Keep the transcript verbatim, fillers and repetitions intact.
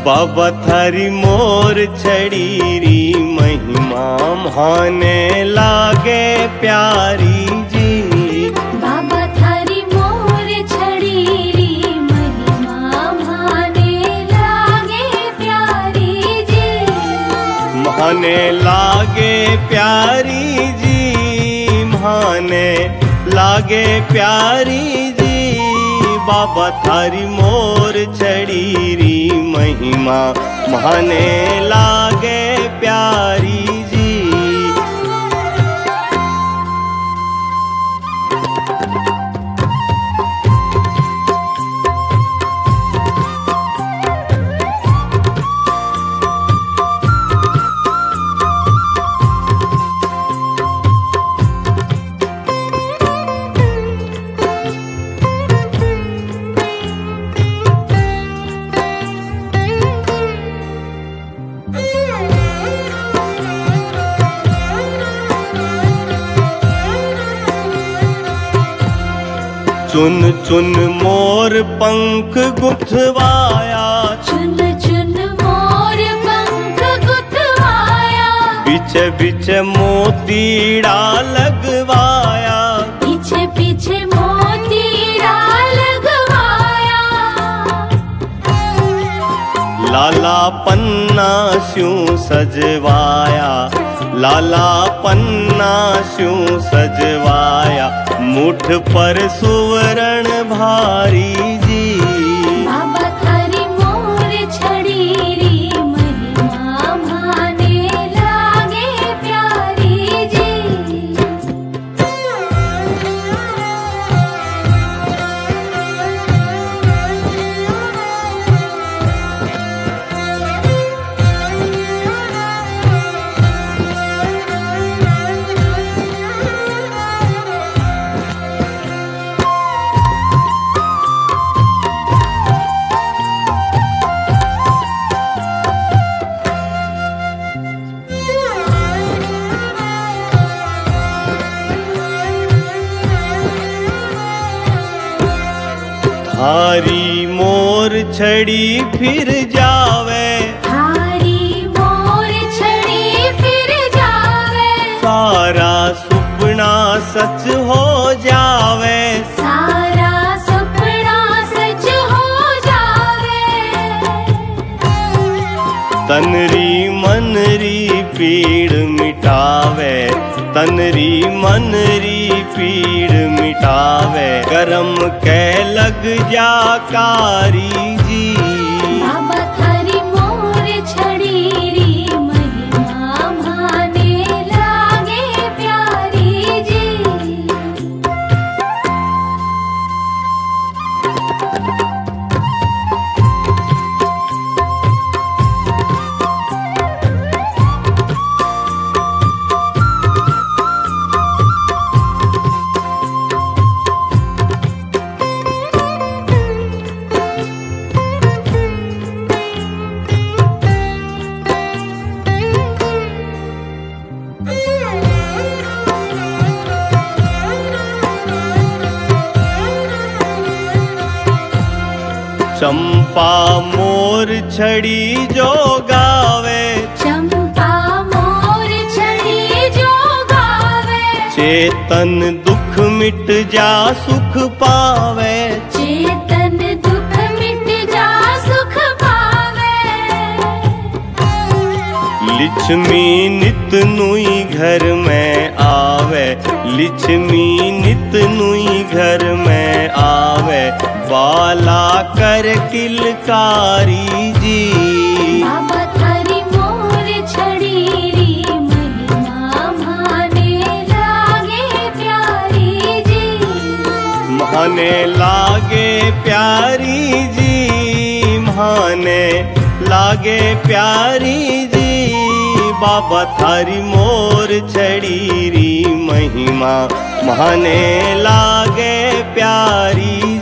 बाबा थारी मोर छड़ी री महिमा माने लागे प्यारी जी। बाबा थारी मोर छड़ी री महिमा माने लागे प्यारी जी। माने लागे प्यारी जी, माने लागे प्यारी जी। बाबा थारी मोर छड़ी री महिमा माने लागे प्यारी जी। चुन चुन मोर पंख गुथवाया, चुन चुन मोर पंख गुथवाया। पीछे पीछे मोतीड़ा लगवाया, पीछे पीछे मोतीड़ा लगवाया। लाला पन्ना स्यूं सजवाया, लाला पन्ना स्यूं सजवाया। मुठ पर सुवर्ण भारी जी। बाबा थारी मोर छड़ी री महिमा माने लागे प्यारी जी। थारी मोर छड़ी फिर जावे, थारी मोर छड़ी फिर जावे। सारा सुपना सच हो जावे, सारा सुपना सच हो जावे। तनरी मनरी पीड़ मिटावे, तनरी मनरी पीड़ मिटावे। करम के लग जा कारी जी। बाबा थारी मोर छड़ी री महिमा माने लागे प्यारी जी। चंपा मोर छड़ी जो गावे, चंपा मोर छड़ी जो गावे। चेतन दुख मिट जा सुख पावे, चेतन दुख मिट जा सुख पावे। लिच्छमी नित नुई घर में आवे, लिच्छमी नित नुई घर में आवे। बाला कर किलकारी जी। बाबा थारी मोर छड़ी री महिमा माने लागे प्यारी जी। माने लागे प्यारी जी, माने लागे प्यारी जी। बाबा थारी मोर छड़ी री महिमा माने लागे प्यारी